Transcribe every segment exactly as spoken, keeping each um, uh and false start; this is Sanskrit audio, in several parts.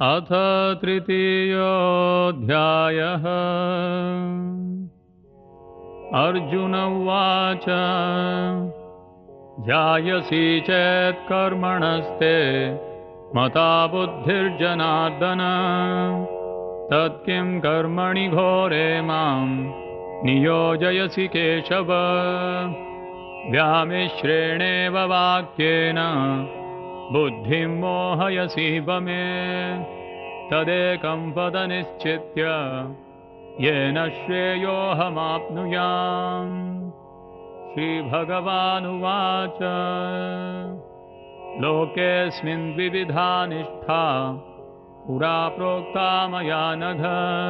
अथ तृतीयोऽध्यायः। अर्जुन उवाच ध्यायसि चेत् कर्मणस्ते मता बुद्धिर्जनार्दन तत्किं कर्मणि घोरे मां नियोजयसि केशव। व्यामिश्रेणेव वाक्येन बुद्धिं मोहयसीव मे तदेकं पदनिश्चित्य येन श्रेयोऽहमाप्नुयाम्। श्रीभगवानुवाच लोकेऽस्मिन् विविधा निष्ठा पुरा प्रोक्ता मया नघ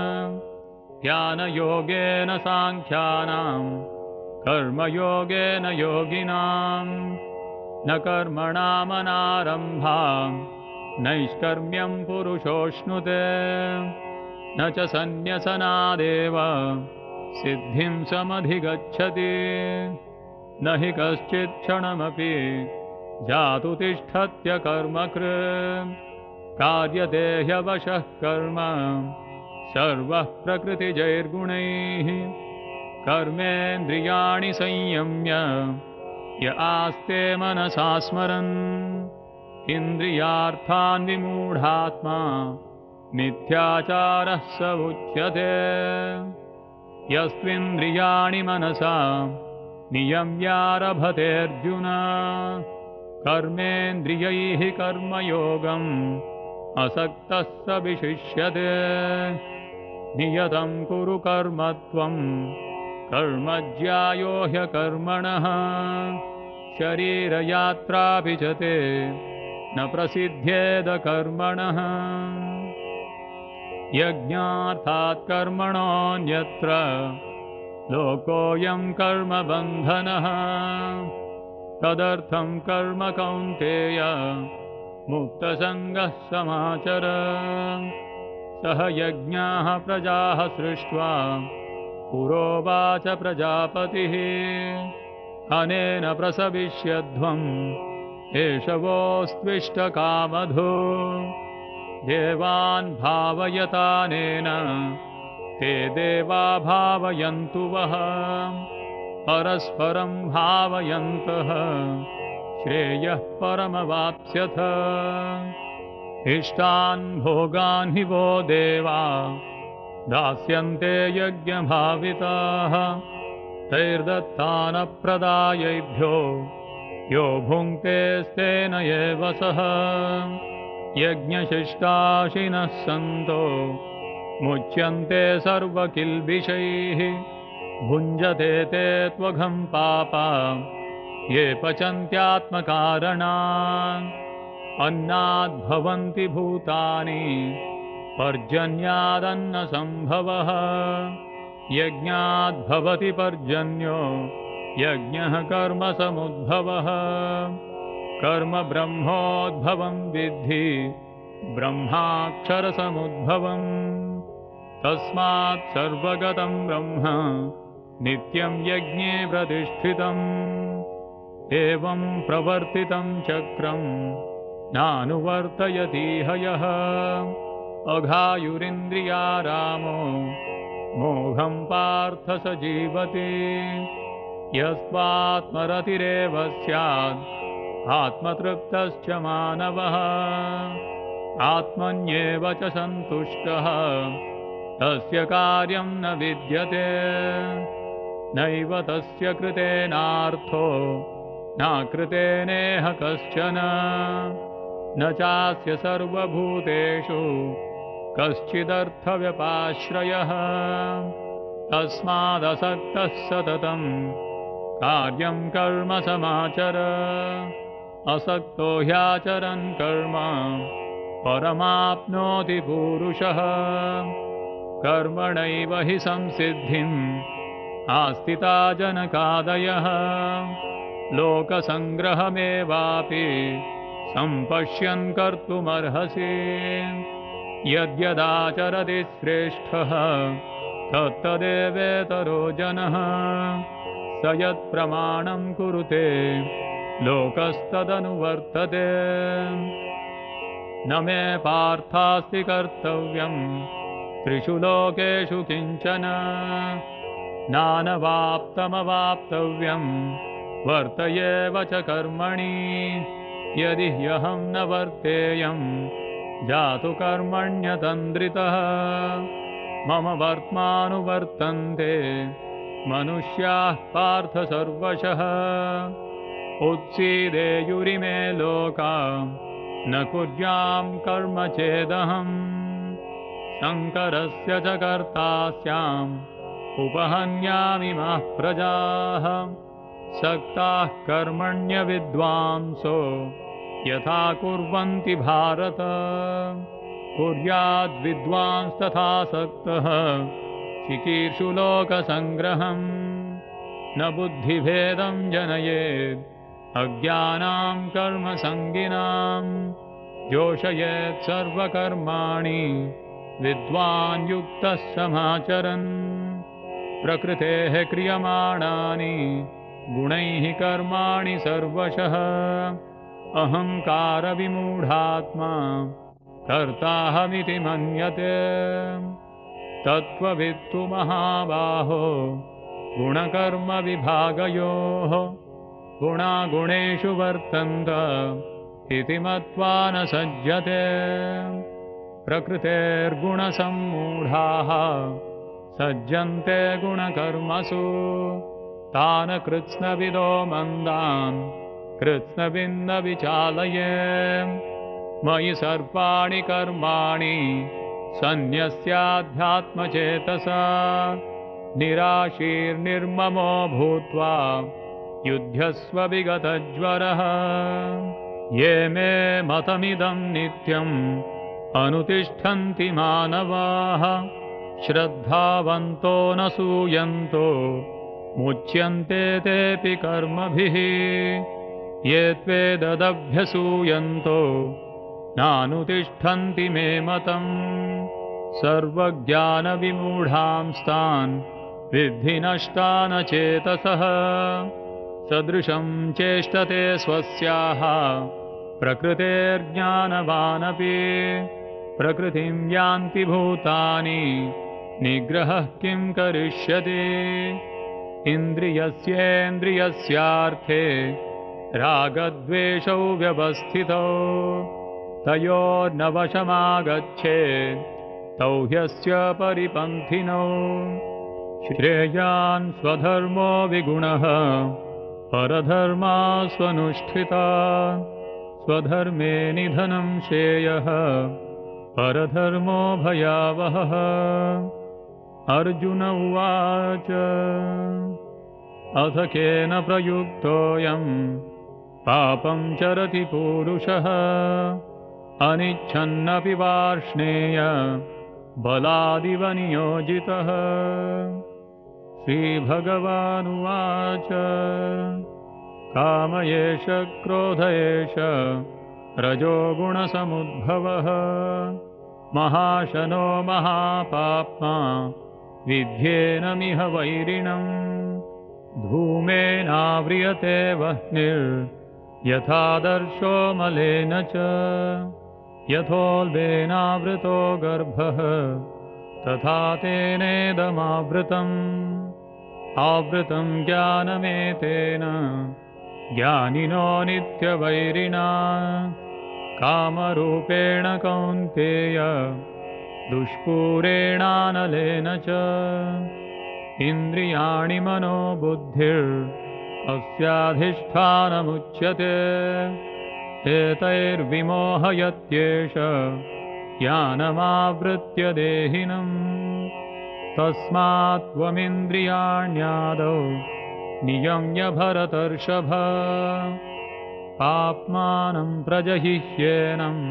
ज्ञानयोगेन साङ्ख्यानां कर्मयोगेन योगिनाम् न कर्मणामनारम्भा नैष्कर्म्यं पुरुषोऽश्नुते न च सन्न्यसनादेव सिद्धिं समधिगच्छति न हि कश्चित् क्षणमपि जातु तिष्ठत्य कर्मकृत् कार्यते ह्यवशः कर्म सर्वः प्रकृतिजैर्गुणैः कर्मेन्द्रियाणि संयम्य य आस्ते मनसा स्मरन् इन्द्रियार्थान् विमूढात्मा मिथ्याचारः स उच्यते। यस्त्विन्द्रियाणि मनसा नियम्यारभतेऽर्जुन कर्मेन्द्रियैः कर्मयोगम् असक्तः स विशिष्यते। नियतं कुरु कर्म त्वं कर्म ज्यायो ह्यकर्मणः शरीरयात्रापि च ते न प्रसिद्ध्येद कर्मणः। यज्ञार्थात् कर्मणोऽन्यत्र लोकोऽयं कर्मबन्धनः तदर्थं कर्म कौन्तेय मुक्तसङ्गः समाचर। सह यज्ञाः प्रजाः सृष्ट्वा पुरोवाच प्रजापतिः अनेन प्रसविष्यध्वम् एषवोऽस्त्विष्टकामधु देवान् भावयतानेन ते देवा भावयन्तु वः परस्परं भावयन्तः श्रेयः परमवाप्स्यथ। इष्टान् भोगान् हि वो देवा दास्यन्ते यज्ञभाविताः तैर्दत्तानप्रदायैभ्यो यो भुङ्क्तेस्तेन एव सः। यज्ञशिष्टाशिनः सन्तो मुच्यन्ते सर्वकिल्बिषैः भुञ्जते ते त्वघं पापा ये पचन्त्यात्मकारणान्। अन्नाद्भवन्ति भूतानि पर्जन्यादन्नसम्भवः यज्ञाद्भवति पर्जन्यो यज्ञः कर्मसमुद्भवः। कर्म ब्रह्मोद्भवं विद्धि ब्रह्माक्षरसमुद्भवम् तस्मात् सर्वगतं ब्रह्म नित्यं यज्ञे प्रतिष्ठितम्। एवं प्रवर्तितं चक्रं नानुवर्तयतीह यः अघायुरिन्द्रियारामो मोघं पार्थ स जीवति। यस्त्वात्मरतिरेव स्यात् आत्मतृप्तश्च मानवः आत्मन्येव च सन्तुष्टः तस्य कार्यं न विद्यते। नैव तस्य कृतेनार्थो नाकृतेनेह कश्चन न चास्य सर्वभूतेषु कश्चिदर्थव्यपाश्रयः। तस्मादसक्तः सततं कार्यं कर्म समाचर असक्तो ह्याचरन् कर्म परमाप्नोति पूरुषः। कर्मणैव हि संसिद्धिम् आस्थिता जनकादयः लोकसङ्ग्रहमेवापि सम्पश्यन् कर्तुमर्हसि। यद्यदाचरति श्रेष्ठः तत्तदेवेतरो जनः स यत्प्रमाणं कुरुते लोकस्तदनुवर्तते। न मे पार्थास्ति कर्तव्यं त्रिषु लोकेषु किञ्चन नानवाप्तमवाप्तव्यं वर्तयेव च कर्मणि यदि ह्यहं न वर्तेयं जातु कर्मण्यतन्द्रितः मम वर्त्मानुवर्तन्ते मनुष्याः पार्थ सर्वशः उत्सीदेयुरिमे लोका न कुर्यां कर्म चेदहम् शङ्करस्य च कर्ता स्याम् उपहन्यामिमः प्रजाः सक्ताः कर्मण्यविद्वांसो यथा कुर्वन्ति भारत कुर्याद्विद्वांस्तथा सक्तः चिकीर्षु लोकसङ्ग्रहम् न बुद्धिभेदं जनयेत् अज्ञानां कर्मसङ्गिनां जोषयेत् सर्वकर्माणि विद्वान् युक्तः समाचरन् प्रकृतेः क्रियमाणानि गुणैः कर्माणि सर्वशः अहङ्कारविमूढात्मा कर्ताहमिति मन्यते तत्त्ववित्तु महाबाहो गुणकर्मविभागयोः गुणागुणेषु वर्तन्त इति मत्वा न सज्जते प्रकृतेर्गुणसम्मूढाः सज्जन्ते गुणकर्मसु तान् कृत्स्नविदो मन्दान् कृत्स्नविन्न विचालये मयि सर्वाणि कर्माणि सन्न्यस्याध्यात्मचेतसा निराशीर्निर्ममो भूत्वा युध्यस्व विगतज्वरः ये मे मतमिदं नित्यम् अनुतिष्ठन्ति मानवाः श्रद्धावन्तो न सूयन्तो मुच्यन्ते तेऽपि कर्मभिः ये त्वेददभ्यसूयन्तो नानुतिष्ठन्ति मे मतम् सर्वज्ञानविमूढांस्तान् विद्धि नष्टान् चेतसः सदृशं चेष्टते स्वस्याः प्रकृतेर्ज्ञानवानपि प्रकृतिं यान्ति भूतानि निग्रहः किं करिष्यति इन्द्रियस्येन्द्रियस्यार्थे रागद्वेषौ व्यवस्थितौ तयोर्नवशमागच्छेत् तौ ह्यस्य परिपन्थिनौ श्रेयान् स्वधर्मो विगुणः परधर्मा स्वनुष्ठिता स्वधर्मे निधनं श्रेयः परधर्मो भयावहः अर्जुन उवाच अथ केन प्रयुक्तोऽयं पापं चरति पूरुषः अनिच्छन्नपि वार्ष्णेय बलादिव नियोजितः श्रीभगवानुवाच काम एष क्रोध एष रजोगुणसमुद्भवः महाशनो महापाप्मा विध्येनमिह वैरिणम् धूमेनाव्रियते वह्निर्यथादर्शो मलेन च यथोल्बेनावृतो गर्भः तथा तेनेदमावृतम् आवृतं ज्ञानमेतेन ज्ञानिनो नित्यवैरिणा कामरूपेण कौन्तेय दुष्पूरेणानलेन च इन्द्रियाणि मनो बुद्धिरस्याधिष्ठानमुच्यते एतैर्विमोहयत्येष ज्ञानमावृत्य देहिनम् तस्मात् त्वमिन्द्रियाण्यादौ नियम्य भरतर्षभ पाप्मानं प्रजहिह्येनं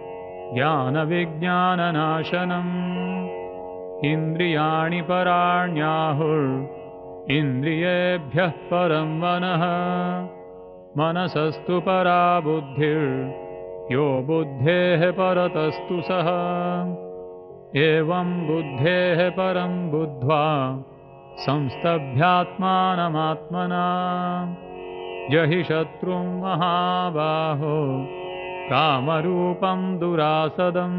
ज्ञानविज्ञाननाशनम् इन्द्रियाणि पराण्याहुर् इन्द्रियेभ्यः परं मनः मनसस्तु परा बुद्धिर् यो बुद्धेः परतस्तु सः एवं बुद्धेः परं बुद्ध्वा संस्तभ्यात्मानमात्मना जहि शत्रुं महाबाहो कामरूपं दुरासदम्।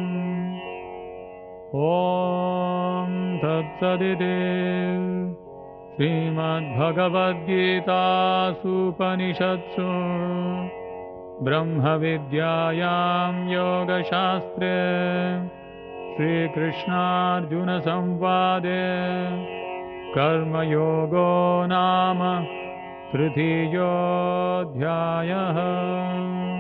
ॐ तत्सदिति श्रीमद्भगवद्गीतासूपनिषत्सु ब्रह्मविद्यायां योगशास्त्रे श्रीकृष्णार्जुनसंवादे कर्मयोगो नाम तृतीयोऽध्यायः।